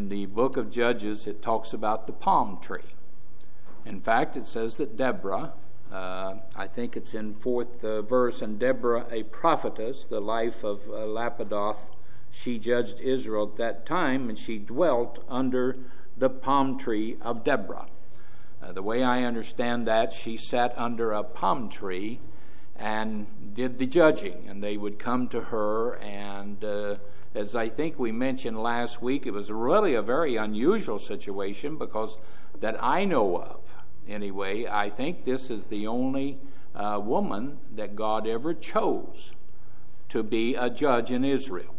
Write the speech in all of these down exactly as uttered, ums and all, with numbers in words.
in the book of Judges, it talks about the palm tree. In fact, it says that Deborah, uh, I think it's in fourth uh, verse, and Deborah, a prophetess, the life of uh, Lapidoth, she judged Israel at that time, and she dwelt under the palm tree of Deborah. Uh, the way I understand that, she sat under a palm tree and did the judging, and they would come to her, and uh, as I think we mentioned last week, it was really a very unusual situation, because that I know of, anyway, I think this is the only uh, woman that God ever chose to be a judge in Israel.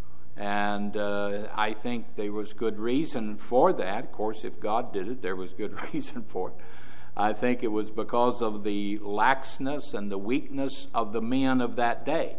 And uh, I think there was good reason for that. Of course, if God did it, there was good reason for it. I think it was because of the laxness and the weakness of the men of that day.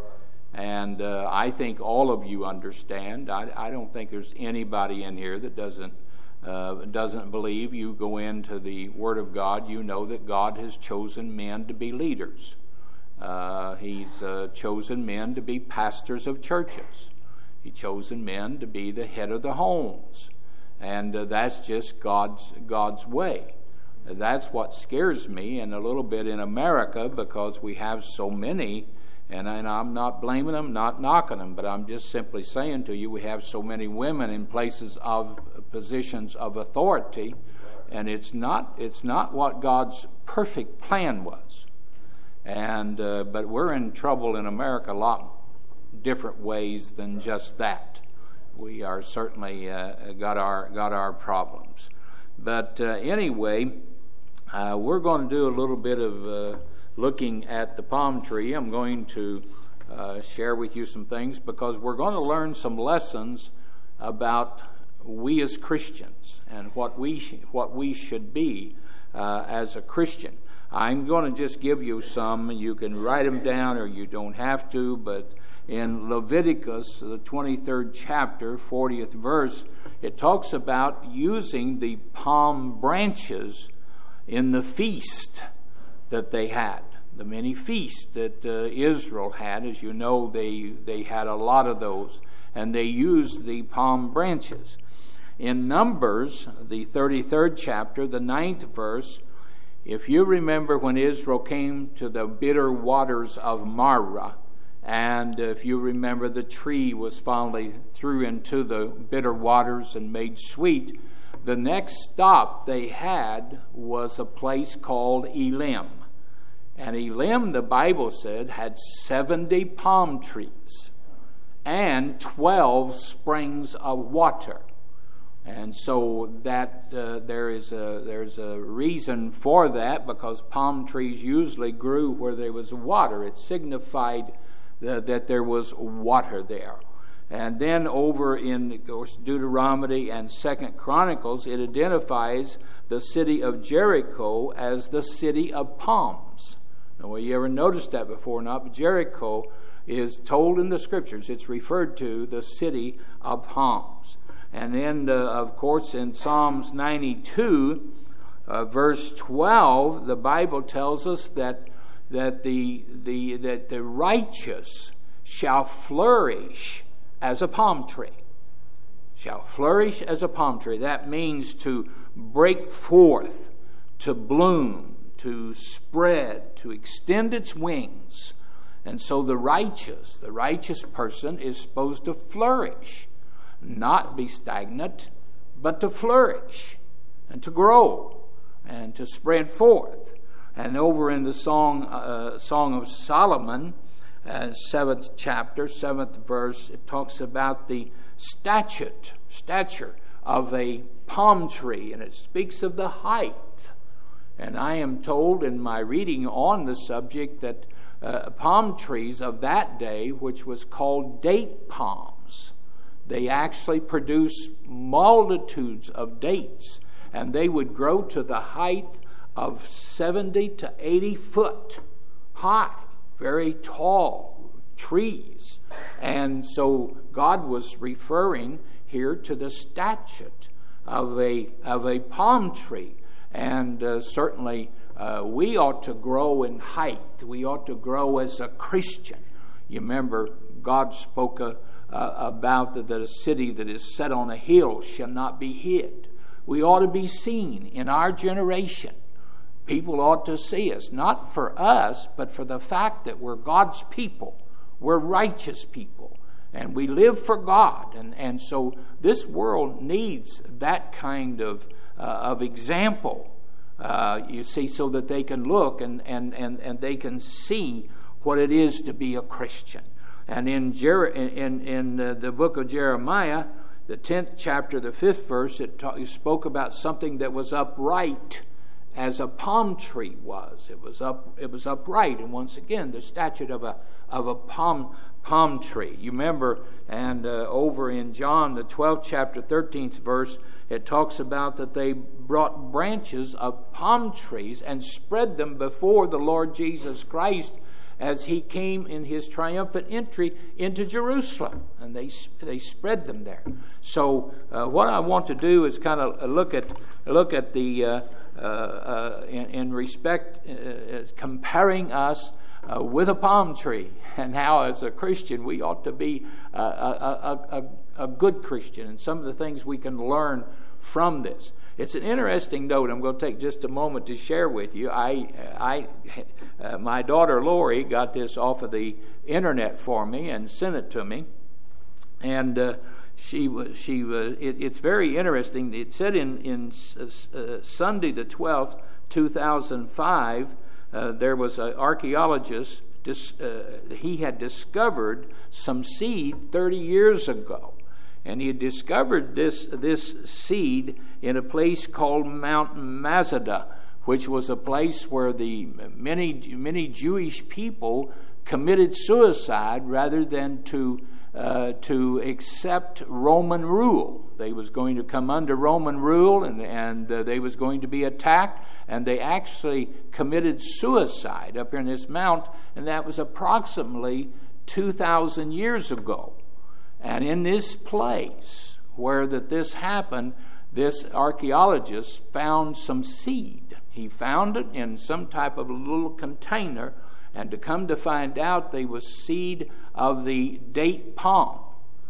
And uh, I think all of you understand. I, I don't think there's anybody in here that doesn't uh, doesn't believe. You go into the Word of God, you know that God has chosen men to be leaders. Uh, he's uh, chosen men to be pastors of churches. He's chosen men to be the head of the homes. And uh, that's just God's God's way. That's what scares me, and a little bit in America, because we have so many, and, and I'm not blaming them, not knocking them, but I'm just simply saying to you, we have so many women in places of positions of authority, and it's not it's not what God's perfect plan was. And uh, but we're in trouble in America a lot different ways than just that. We are certainly uh, got our got our problems. But uh, anyway, uh, we're going to do a little bit of uh, looking at the palm tree. I'm going to uh, share with you some things, because we're going to learn some lessons about we as Christians and what we sh- what we should be uh, as a Christian. I'm going to just give you some. You can write them down, or you don't have to, but in Leviticus, the twenty-third chapter, fortieth verse, it talks about using the palm branches in the feast that they had, the many feasts that uh, Israel had. As you know, they, they had a lot of those, and they used the palm branches. In Numbers, the thirty-third chapter, the ninth verse, if you remember when Israel came to the bitter waters of Marah, and if you remember, the tree was finally threw into the bitter waters and made sweet, the next stop they had was a place called Elim. And Elim, the Bible said, had seventy palm trees and twelve springs of water. And so that uh, there is a there's a reason for that, because palm trees usually grew where there was water. It signified that, that there was water there. And then over in, of course, Deuteronomy and Second Chronicles, it identifies the city of Jericho as the city of palms. Now, well, you ever noticed that before or not? But Jericho is told in the Scriptures, it's referred to the city of palms. And then, uh, of course, in Psalms ninety-two, uh, verse twelve, the Bible tells us that that the the that the righteous shall flourish as a palm tree. Shall flourish as a palm tree. That means to break forth, to bloom, to spread, to extend its wings. And so the righteous, the righteous person is supposed to flourish. Not be stagnant, but to flourish and to grow and to spread forth. And over in the song uh, Song of Solomon, uh, seventh chapter, seventh verse, it talks about the statute, stature of a palm tree, and it speaks of the height. And I am told in my reading on the subject that uh, palm trees of that day, which was called date palms, they actually produced multitudes of dates, and they would grow to the height of seventy to eighty foot high, very tall trees. And so God was referring here to the statute of a of a palm tree. And uh, certainly uh, we ought to grow in height. We ought to grow as a Christian. You remember God spoke a uh, about that a city that is set on a hill shall not be hid. We ought to be seen in our generation. People ought to see us, not for us, but for the fact that we're God's people. We're righteous people, and we live for God. And, and so this world needs that kind of, uh, of example, uh, you see, so that they can look and, and, and, and they can see what it is to be a Christian. And in, Jer- in, in uh, the book of Jeremiah, the tenth chapter, the fifth verse, it, ta- it spoke about something that was upright, as a palm tree was. It was up. It was upright, and once again, the statute of a of a palm palm tree. You remember, and uh, over in John, the twelfth chapter, thirteenth verse, it talks about that they brought branches of palm trees and spread them before the Lord Jesus Christ as he came in his triumphant entry into Jerusalem, and they they spread them there. So uh, what I want to do is kind of look at look at the uh, uh, uh, in, in respect uh, comparing us uh, with a palm tree, and how as a Christian we ought to be uh, a, a, a, a good Christian, and some of the things we can learn from this. It's an interesting note. I'm going to take just a moment to share with you. I, I, uh, my daughter Lori got this off of the internet for me and sent it to me, and uh, she was she was. It, it's very interesting. It said in in uh, Sunday the twelfth, two thousand five, uh, there was an archaeologist. Dis, uh, he had discovered some seed thirty years ago. And he had discovered this, this seed in a place called Mount Masada, which was a place where the many, many Jewish people committed suicide rather than to uh, to accept Roman rule. They was going to come under Roman rule, and, and uh, they was going to be attacked, and they actually committed suicide up here in this mount, and that was approximately two thousand years ago. And in this place where that this happened, this archaeologist found some seed. He found it in some type of a little container, and to come to find out, they was seed of the date palm.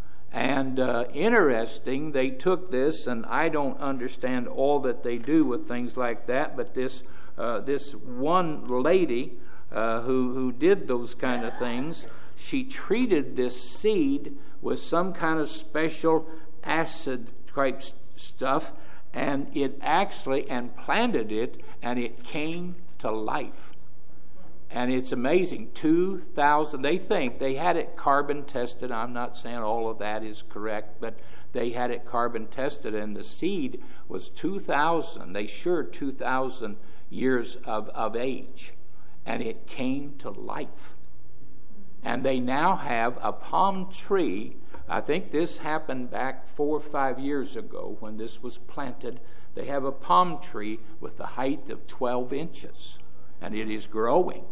And uh, interesting, they took this, and I don't understand all that they do with things like that, but this uh, this one lady uh, who who did those kind of things, she treated this seed with some kind of special acid type stuff, and it actually, and planted it, and it came to life. And it's amazing, two thousand, they think, they had it carbon tested. I'm not saying all of that is correct, but they had it carbon tested, and the seed was two thousand, they sure two thousand years of, of age, and it came to life. And they now have a palm tree. I think this happened back four or five years ago when this was planted. They have a palm tree with the height of twelve inches, and it is growing.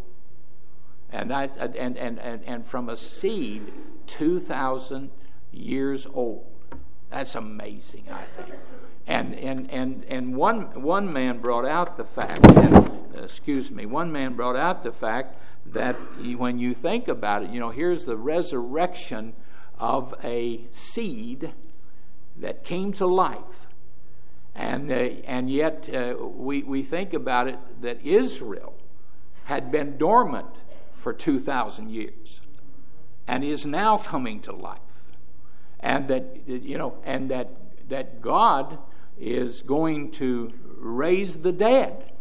And that, and, and, and, and from a seed, two thousand years old. That's amazing, I think. And and and and one one man brought out the fact, and, excuse me, one man brought out the fact that when you think about it, you know, here's the resurrection of a seed that came to life, and uh, and yet uh, we we think about it that Israel had been dormant for two thousand years, and is now coming to life, and that you know, and that that God is going to raise the dead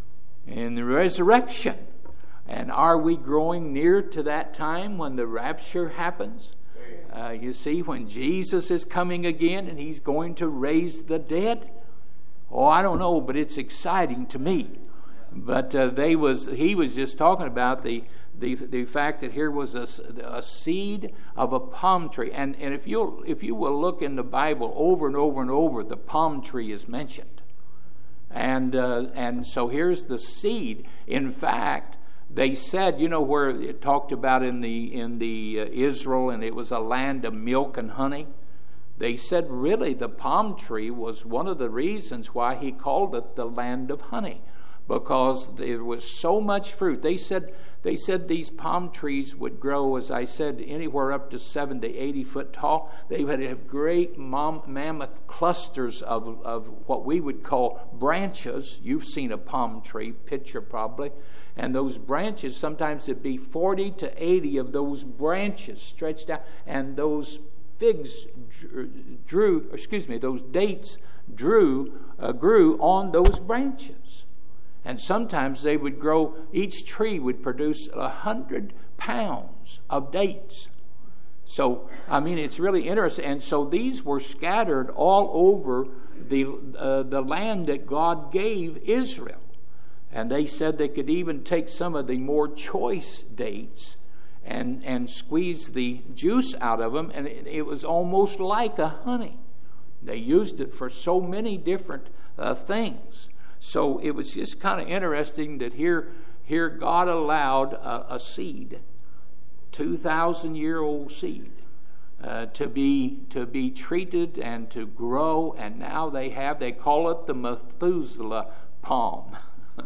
in the resurrection. And are we growing near to that time when the rapture happens? Uh, you see, when Jesus is coming again and he's going to raise the dead? Oh, I don't know, but it's exciting to me. But uh, they was he was just talking about the the the fact that here was a, a seed of a palm tree, and and if you if you will look in the Bible over and over and over, the palm tree is mentioned, and uh, and so here's the seed. In fact, they said, you know, where it talked about in the in the uh, Israel, and it was a land of milk and honey. They said really the palm tree was one of the reasons why he called it the land of honey, because there was so much fruit. They said they said these palm trees would grow, as I said, anywhere up to seven to eighty foot tall. They would have great mom, mammoth clusters of, of what we would call branches. You've seen a palm tree picture probably. And those branches, sometimes it'd be forty to eighty of those branches stretched out. And those figs drew, excuse me, those dates drew, uh, grew on those branches. And sometimes they would grow, each tree would produce a hundred pounds of dates. So, I mean, it's really interesting. And so these were scattered all over the uh, the land that God gave Israel. And they said they could even take some of the more choice dates and, and squeeze the juice out of them. And it, it was almost like a honey. They used it for so many different uh, things. So it was just kind of interesting that here, here God allowed a, a seed, two thousand year old seed, uh, to be to be treated and to grow. And now they have, they call it the Methuselah palm.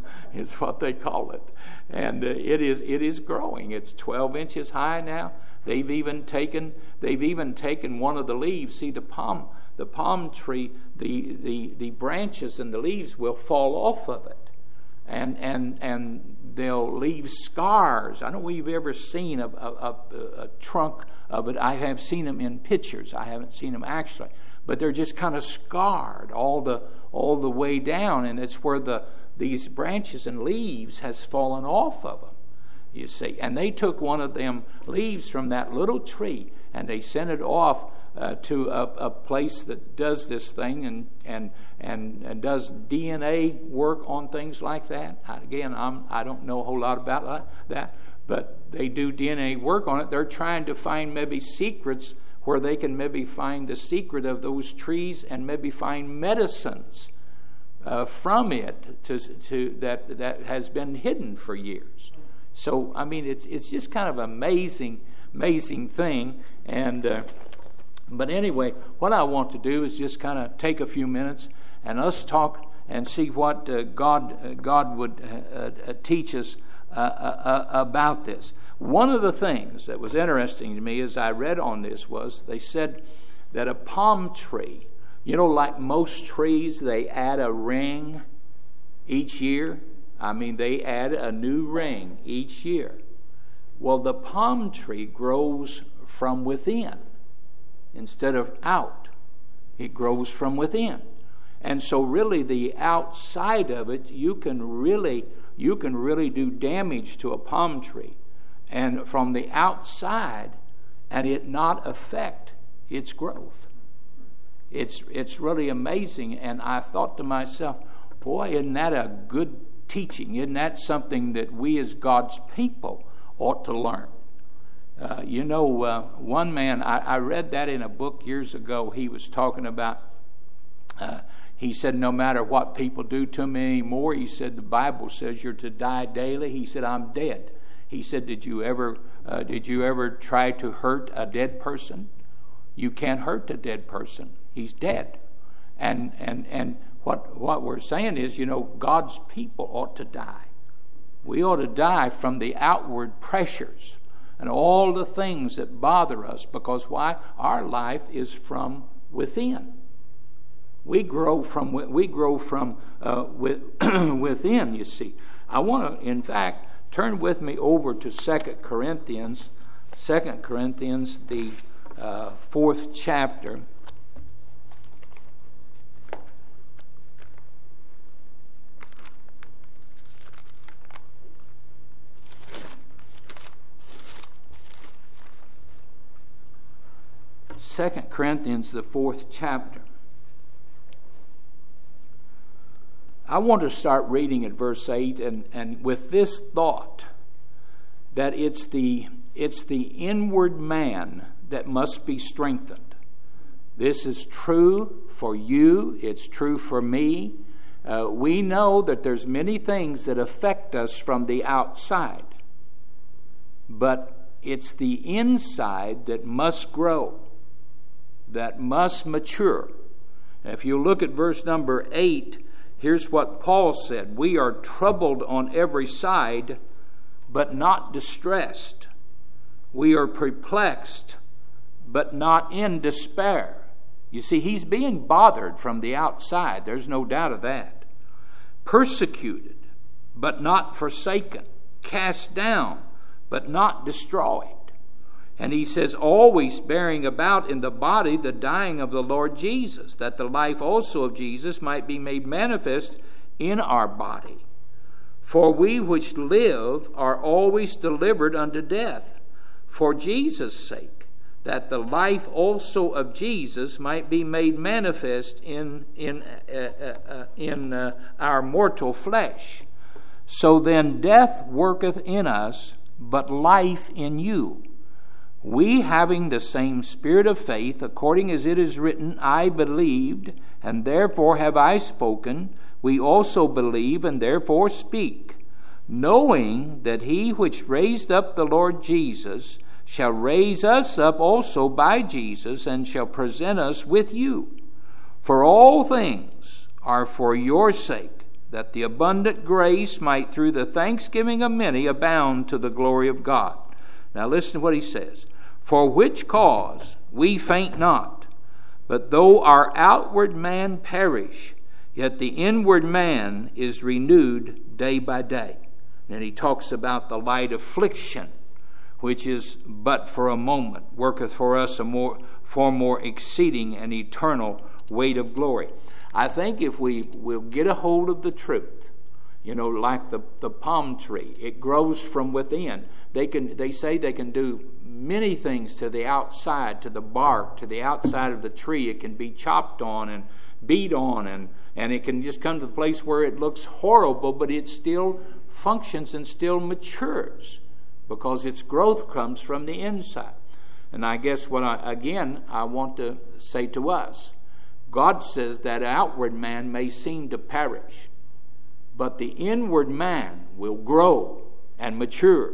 Is what they call it, and uh, it is it is growing. It's twelve inches high now. They've even taken they've even taken one of the leaves. See, the palm the palm tree, the the the branches and the leaves will fall off of it, and and and they'll leave scars. I don't know if you've ever seen a, a, a, a trunk of it. I have seen them in pictures. I haven't seen them actually, but they're just kind of scarred all the all the way down, and it's where the these branches and leaves has fallen off of them, you see. And they took one of them leaves from that little tree and they sent it off uh, to a, a place that does this thing and, and and and does D N A work on things like that. Again, I'm, I don't know a whole lot about that, but they do D N A work on it. They're trying to find maybe secrets where they can maybe find the secret of those trees and maybe find medicines Uh, from it to to that that has been hidden for years. So I mean, it's it's just kind of amazing, amazing thing. And uh, but anyway, what I want to do is just kind of take a few minutes and us talk and see what uh, God uh, God would uh, uh, teach us uh, uh, about this. One of the things that was interesting to me as I read on this was they said that a palm tree, you know, like most trees, they add a ring each year. I mean, they add a new ring each year. Well, the palm tree grows from within instead of out. It grows from within. And so really the outside of it, you can really, you can really do damage to a palm tree. And from the outside, and it not affect its growth. It's it's really amazing, and I thought to myself, boy, isn't that a good teaching? Isn't that something that we as God's people ought to learn? Uh, you know, uh, one man, I, I read that in a book years ago. He was talking about, uh, he said, no matter what people do to me anymore, he said, the Bible says you're to die daily. He said, I'm dead. He said, did you ever, uh, did you ever try to hurt a dead person? You can't hurt a dead person. He's dead. And and and what what we're saying is, you know, God's people ought to die. We ought to die from the outward pressures and all the things that bother us, because why? Our life is from within. We grow from we grow from uh, with, within, you see. I want to, in fact, turn with me over to Second Corinthians, Second Corinthians, the uh, fourth chapter. Second Corinthians, the fourth chapter. I want to start reading at verse eight, and, and with this thought that it's the it's the inward man that must be strengthened. This is true for you. It's true for me. Uh, we know that there's many things that affect us from the outside, but it's the inside that must grow, that must mature. And if you look at verse number eight, here's what Paul said. We are troubled on every side, but not distressed. We are perplexed, but not in despair. You see, he's being bothered from the outside. There's no doubt of that. Persecuted, but not forsaken. Cast down, but not destroyed. And he says, always bearing about in the body the dying of the Lord Jesus, that the life also of Jesus might be made manifest in our body. For we which live are always delivered unto death, for Jesus' sake, that the life also of Jesus might be made manifest in in uh, uh, uh, in uh, our mortal flesh. So then death worketh in us, but life in you. We, having the same spirit of faith, according as it is written, I believed, and therefore have I spoken. We also believe, and therefore speak, knowing that he which raised up the Lord Jesus shall raise us up also by Jesus, and shall present us with you. For all things are for your sake, that the abundant grace might through the thanksgiving of many abound to the glory of God. Now listen to what he says. For which cause we faint not, but though our outward man perish, yet the inward man is renewed day by day. And he talks about the light affliction, which is but for a moment, worketh for us a more far more exceeding and eternal weight of glory. I think if we will get a hold of the truth, you know, like the, the palm tree, it grows from within. They can they say they can do many things to the outside, to the bark, to the outside of the tree. It can be chopped on and beat on, and, and it can just come to the place where it looks horrible, but it still functions and still matures, because its growth comes from the inside. And I guess what I, again, I want to say to us, God says that outward man may seem to perish, but the inward man will grow and mature.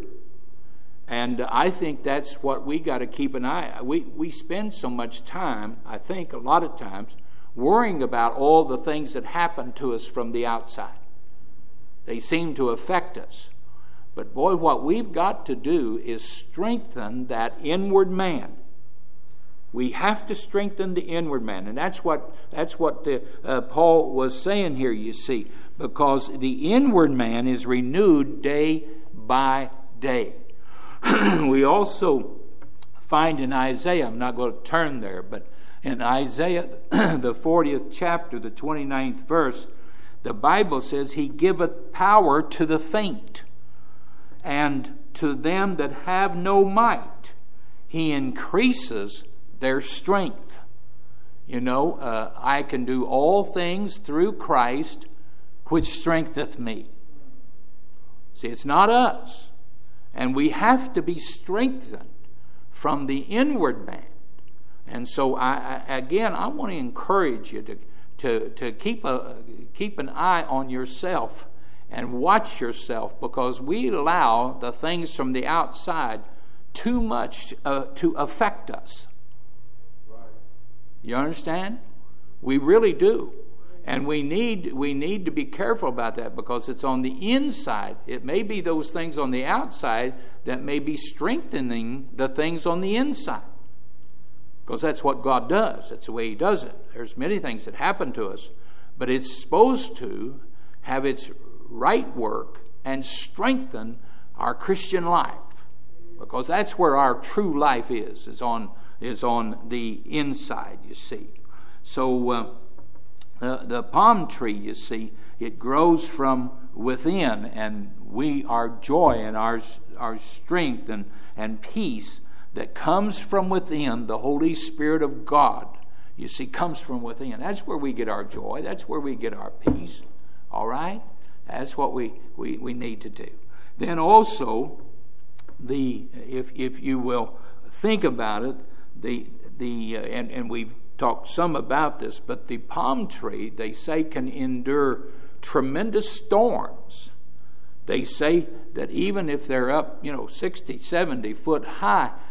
And I think that's what we got to keep an eye on. We, we spend so much time, I think a lot of times, worrying about all the things that happen to us from the outside. They seem to affect us. But boy, what we've got to do is strengthen that inward man. We have to strengthen the inward man. And that's what that's what the, uh, Paul was saying here, you see. Because the inward man is renewed day by day. We also find in Isaiah, I'm not going to turn there, but in Isaiah, the fortieth chapter, the twenty-ninth verse, the Bible says, He giveth power to the faint, and to them that have no might, He increases their strength. You know, uh, I can do all things through Christ, which strengtheneth me. See, it's not us. And we have to be strengthened from the inward man. And so, I, I again, I want to encourage you to to to keep a keep an eye on yourself and watch yourself, because we allow the things from the outside too much uh, to affect us. Right. You understand? We really do. And we need we need to be careful about that, because it's on the inside. It may be those things on the outside that may be strengthening the things on the inside. Because that's what God does. That's the way He does it. There's many things that happen to us, but it's supposed to have its right work and strengthen our Christian life. Because that's where our true life is, is on, is on the inside, you see. So... Uh, The, the palm tree, you see, it grows from within, and we, our joy and our, our strength and, and peace that comes from within, the Holy Spirit of God, you see, comes from within. That's where we get our joy. That's where we get our peace. All right? That's what we, we, we need to do. Then also, the if if you will think about it, the the uh, and, and we've talked some about this, but the palm tree, they say, can endure tremendous storms. They say that even if they're up, you know, sixty, seventy foot high,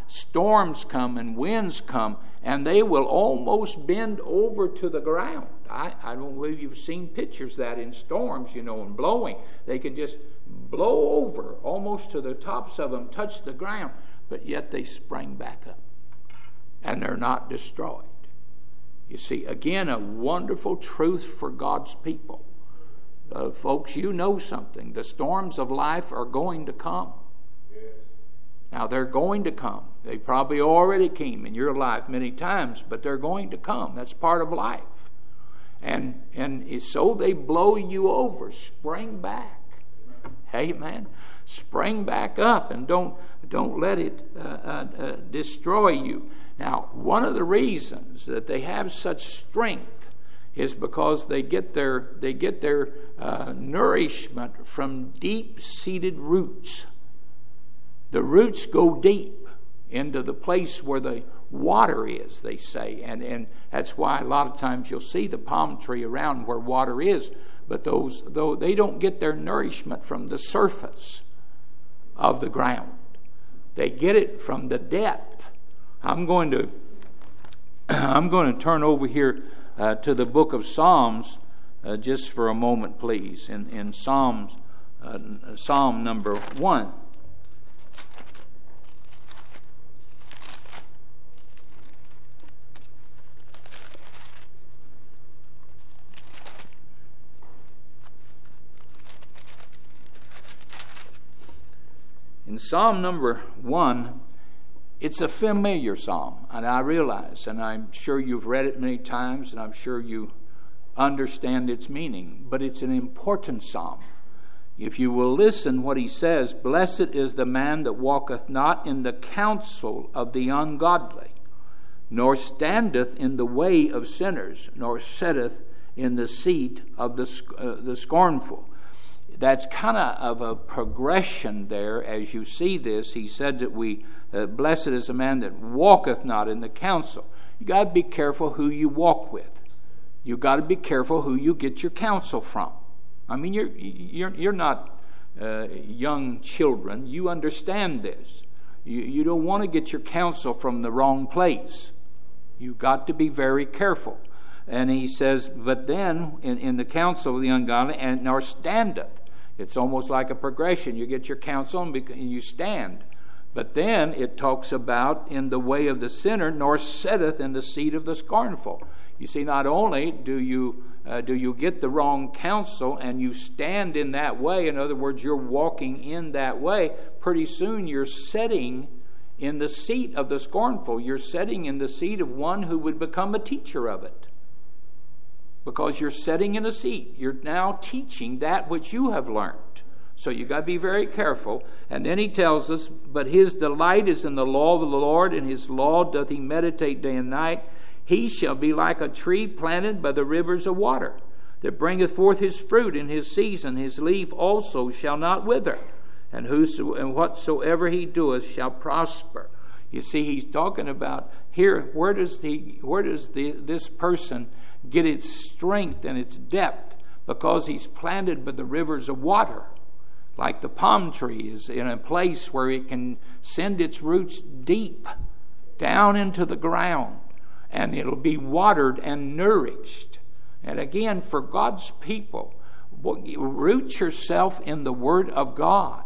storms come and winds come, and they will almost bend over to the ground. I, I don't believe you've seen pictures of that in storms, you know, and blowing. They can just blow over almost to the tops of them, touch the ground, but yet they spring back up, and they're not destroyed. You see, again, a wonderful truth for God's people. Uh, folks, you know something. The storms of life are going to come. Yes. Now, they're going to come. They probably already came in your life many times, but they're going to come. That's part of life. And, and so they blow you over. Spring back. Amen. Spring back up and don't, don't let it uh, uh, uh, destroy you. Now, one of the reasons that they have such strength is because they get their they get their uh, nourishment from deep-seated roots. The roots go deep into the place where the water is, they say, and and that's why a lot of times you'll see the palm tree around where water is. But those though they don't get their nourishment from the surface of the ground, they get it from the depth. I'm going to I'm going to turn over here uh, to the book of Psalms uh, just for a moment, please. In in Psalms, uh, Psalm number one. In Psalm number one, it's a familiar psalm, and I realize, and I'm sure you've read it many times, and I'm sure you understand its meaning, but it's an important psalm. If you will listen what he says, "Blessed is the man that walketh not in the counsel of the ungodly, nor standeth in the way of sinners, nor sitteth in the seat of the, uh, the scornful." That's kind of of a progression there as you see this. He said that we, uh, blessed is the man that walketh not in the counsel. You got to be careful who you walk with. You got to be careful who you get your counsel from. I mean, you're you're you're not uh, young children. You understand this. You you don't want to get your counsel from the wrong place. You got to be very careful. And he says, but then in, in the counsel of the ungodly, and nor standeth. It's almost like a progression. You get your counsel and you stand. But then it talks about in the way of the sinner, nor sitteth in the seat of the scornful. You see, not only do you uh, do you get the wrong counsel and you stand in that way, in other words, you're walking in that way, pretty soon you're sitting in the seat of the scornful. You're sitting in the seat of one who would become a teacher of it. Because you're sitting in a seat. You're now teaching that which you have learned. So you got to be very careful. And then he tells us, but his delight is in the law of the Lord, and his law doth he meditate day and night. He shall be like a tree planted by the rivers of water, that bringeth forth his fruit in his season. His leaf also shall not wither, and whoso and whatsoever he doeth shall prosper. You see, he's talking about here, where does he where does the, this person get its strength and its depth? Because he's planted by the rivers of water. Like the palm tree is in a place where it can send its roots deep down into the ground, and it'll be watered and nourished. And again, for God's people, root yourself in the Word of God.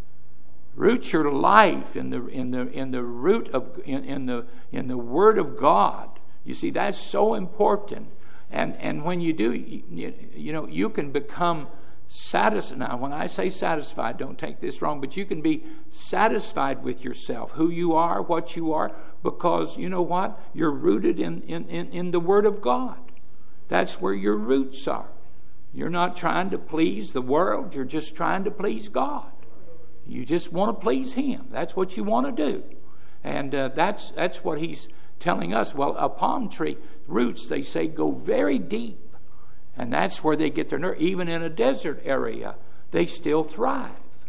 Root your life in the in the in the root of in, in the in the Word of God. You see, that's so important. And and when you do, you, you know, you can become satisfied. Now, when I say satisfied, don't take this wrong, but you can be satisfied with yourself, who you are, what you are, because you know what? You're rooted in, in, in, in the Word of God. That's where your roots are. You're not trying to please the world. You're just trying to please God. You just want to please Him. That's what you want to do. And uh, that's that's what He's telling us. Well, a palm tree roots, they say, go very deep. And that's where they get their nerve. Even in a desert area, they still thrive.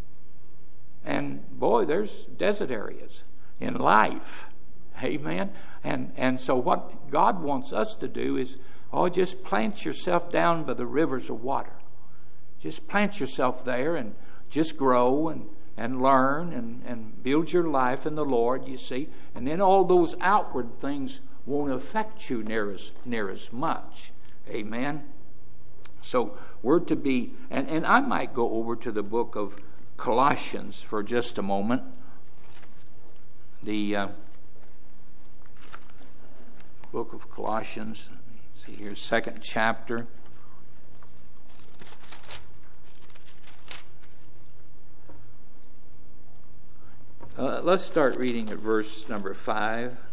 And boy, there's desert areas in life. Amen. And and so what God wants us to do is, oh, just plant yourself down by the rivers of water. Just plant yourself there and just grow and and learn and, and build your life in the Lord, you see. And then all those outward things won't affect you near as, near as much. Amen? So we're to be, and, and I might go over to the book of Colossians for just a moment. The uh, book of Colossians, see here, second chapter. Uh, let's start reading at verse number five. It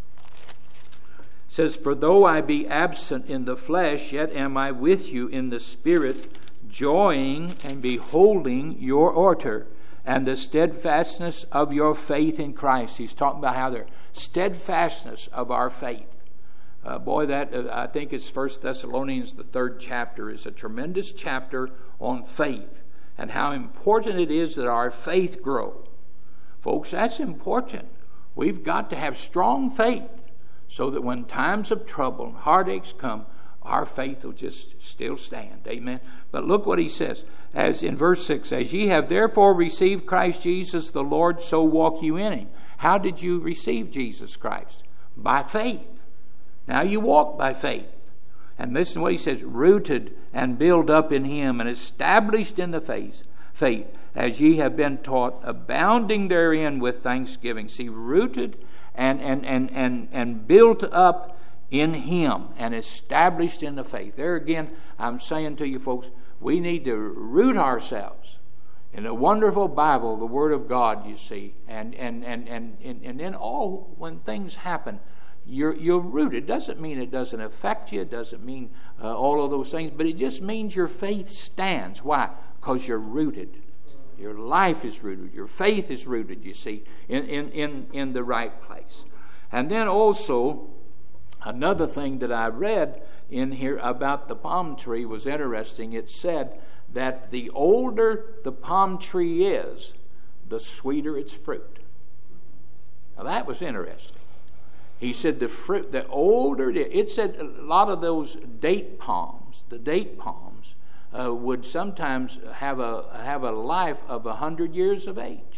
says, "For though I be absent in the flesh, yet am I with you in the spirit, joying and beholding your order and the steadfastness of your faith in Christ." He's talking about how the steadfastness of our faith. Uh, boy, that uh, I think it's First Thessalonians, the third chapter, is a tremendous chapter on faith and how important it is that our faith grow. Folks, that's important. We've got to have strong faith so that when times of trouble and heartaches come, our faith will just still stand. Amen. But look what he says, as in verse six, "As ye have therefore received Christ Jesus the Lord, so walk you in him." How did you receive Jesus Christ? By faith. Now you walk by faith. And listen to what he says, "Rooted and built up in him and established in the faith, faith, as ye have been taught, abounding therein with thanksgiving." See, rooted and and and and, and built up in him and established in the faith. There again, I'm saying to you folks, we need to root ourselves in the wonderful Bible, the Word of God, you see. And and and and and, and then all when things happen, you're you're rooted. It doesn't mean it doesn't affect you. It doesn't mean uh, all of those things, but it just means your faith stands. Why? Because you're rooted. Your life is rooted. Your faith is rooted, you see, in, in, in, in the right place. And then also, another thing that I read in here about the palm tree was interesting. It said that the older the palm tree is, the sweeter its fruit. Now that was interesting. He said the fruit, the older it, it said a lot of those date palms, the date palms, Uh, would sometimes have a have a life of a hundred years of age.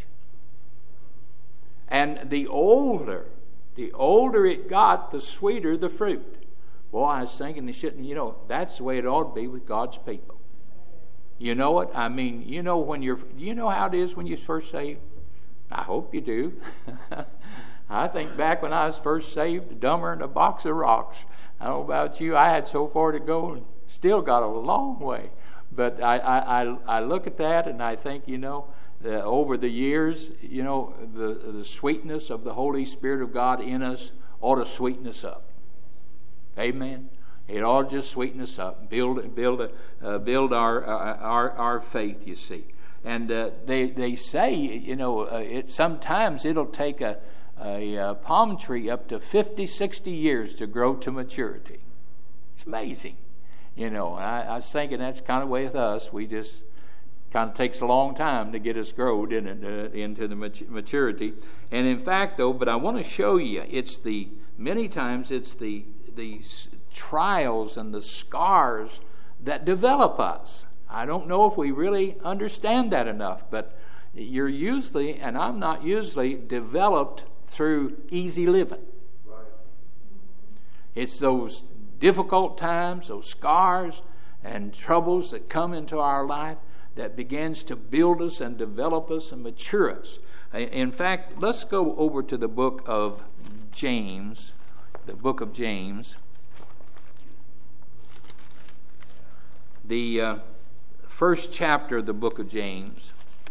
And the older, the older it got, the sweeter the fruit. Boy, I was thinking, it shouldn't, you know, that's the way it ought to be with God's people. You know what? I mean, you know when you're, you know how it is when you're first saved? I hope you do. I think back when I was first saved, dumber than a box of rocks. I don't know about you. I had so far to go and still got a long way. But I, I, I look at that and I think, you know, uh, over the years, you know, the, the sweetness of the Holy Spirit of God in us ought to sweeten us up. Amen. It ought to just sweeten us up, build, build, uh, build our, uh, our, our faith. You see, and uh, they they say, you know, uh, it sometimes it'll take a, a, a palm tree up to fifty, sixty years to grow to maturity. It's amazing. You know, I, I was thinking that's kind of the way with us. We just kind of takes a long time to get us growed in, uh, into the maturity. And in fact, though, but I want to show you, it's the many times it's the the trials and the scars that develop us. I don't know if we really understand that enough, but you're usually, and I'm not usually, developed through easy living. Right. It's those difficult times, those scars and troubles that come into our life that begins to build us and develop us and mature us. In fact, let's go over to the book of James, the book of James, the uh, first chapter of the book of James.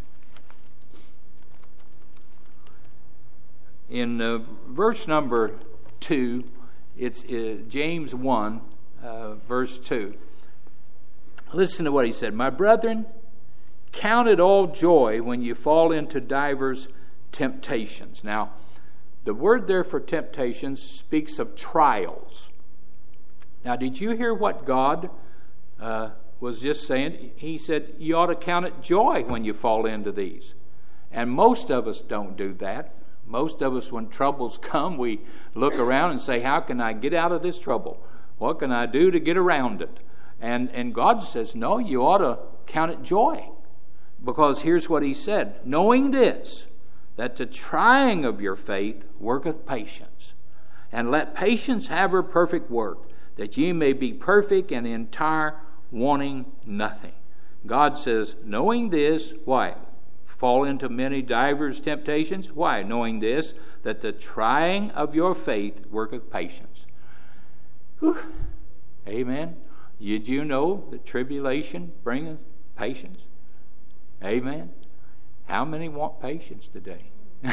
In uh, verse number two, it's uh, James one, uh, verse two. Listen to what he said. "My brethren, count it all joy when you fall into divers temptations." Now, the word there for temptations speaks of trials. Now, did you hear what God uh, was just saying? He said, you ought to count it joy when you fall into these. And most of us don't do that. Most of us, when troubles come, we look around and say, how can I get out of this trouble? What can I do to get around it? And and God says, no, you ought to count it joy. Because here's what he said, knowing this, that the trying of your faith worketh patience. And let patience have her perfect work, that ye may be perfect and entire, wanting nothing. God says, knowing this, why? Fall into many divers temptations. Why? Knowing this, that the trying of your faith worketh patience. Whew. Amen. Did you know that tribulation bringeth patience? Amen. How many want patience today?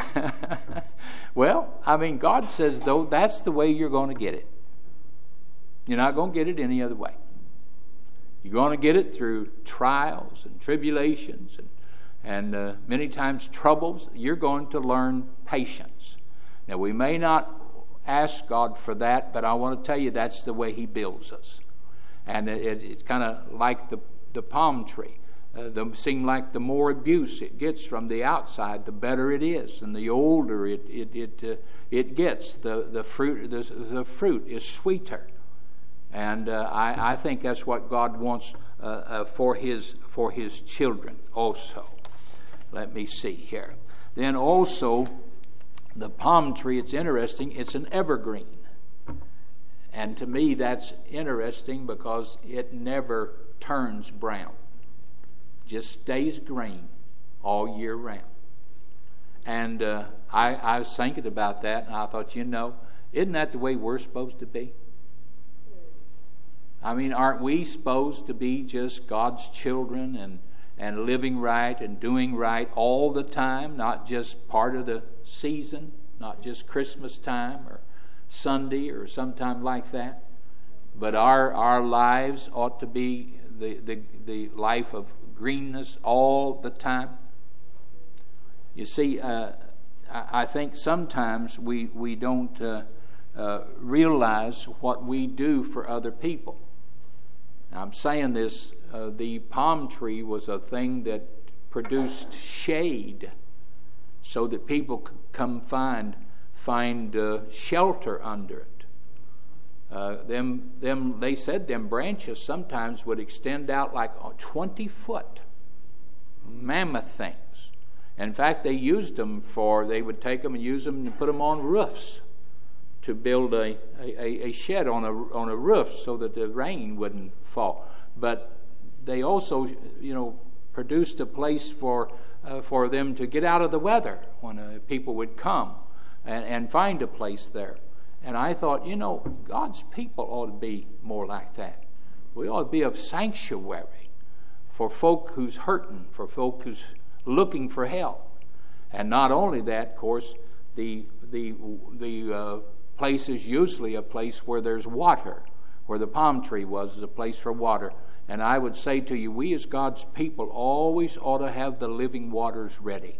Well, I mean, God says, though, that's the way you're going to get it. You're not going to get it any other way. You're going to get it through trials and tribulations and, and uh, many times troubles. You're going to learn patience. Now, we may not ask God for that, but I want to tell you that's the way He builds us. And it, it's kind of like the, the palm tree. Uh, the, seem like the more abuse it gets from the outside, the better it is, and the older it it it, uh, it gets, the the fruit the, the fruit is sweeter, and uh, I, I think that's what God wants uh, uh, for his for his children also. Let me see here. Then also, the palm tree. It's interesting. It's an evergreen, and to me that's interesting because it never turns brown. Just stays green all year round. And uh, I, I was thinking about that, and I thought, you know, isn't that the way we're supposed to be? I mean, aren't we supposed to be just God's children and, and living right and doing right all the time, not just part of the season, not just Christmas time or Sunday or sometime like that? But our our lives ought to be the, the, the life of greenness all the time. You see, uh, I, I think sometimes we, we don't uh, uh, realize what we do for other people. Now, I'm saying this, uh, the palm tree was a thing that produced shade so that people could come find, find uh, shelter under it. Uh, them, them, they said them branches sometimes would extend out like twenty foot, mammoth things. In fact, they used them for, they would take them and use them and put them on roofs to build a, a, a shed on a, on a roof so that the rain wouldn't fall. But they also, you know, produced a place for, uh, for them to get out of the weather when uh, people would come and, and find a place there. And I thought, you know, God's people ought to be more like that. We ought to be a sanctuary for folk who's hurting, for folk who's looking for help. And not only that, of course, the the the uh, place is usually a place where there's water. Where the palm tree was is a place for water. And I would say to you, we as God's people always ought to have the living waters ready.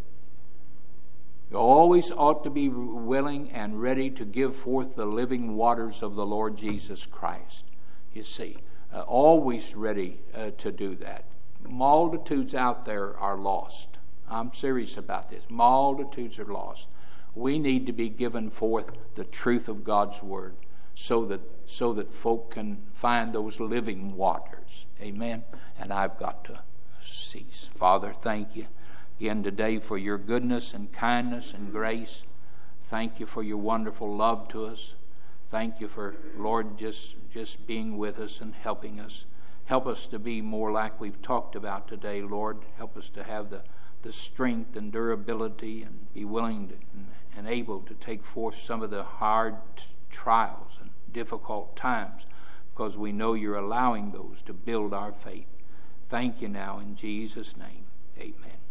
You always ought to be willing and ready to give forth the living waters of the Lord Jesus Christ. You see, uh, always ready uh, to do that. Multitudes out there are lost. I'm serious about this. Multitudes are lost. We need to be given forth the truth of God's word so that so that folk can find those living waters. Amen. And I've got to cease. Father, thank you again today for your goodness and kindness and grace. Thank you for your wonderful love to us. Thank you for, Lord, just, just being with us and helping us. Help us to be more like we've talked about today, Lord. Help us to have the, the strength and durability and be willing to, and, and able to take forth some of the hard t- trials and difficult times because we know you're allowing those to build our faith. Thank you now in Jesus' name. Amen.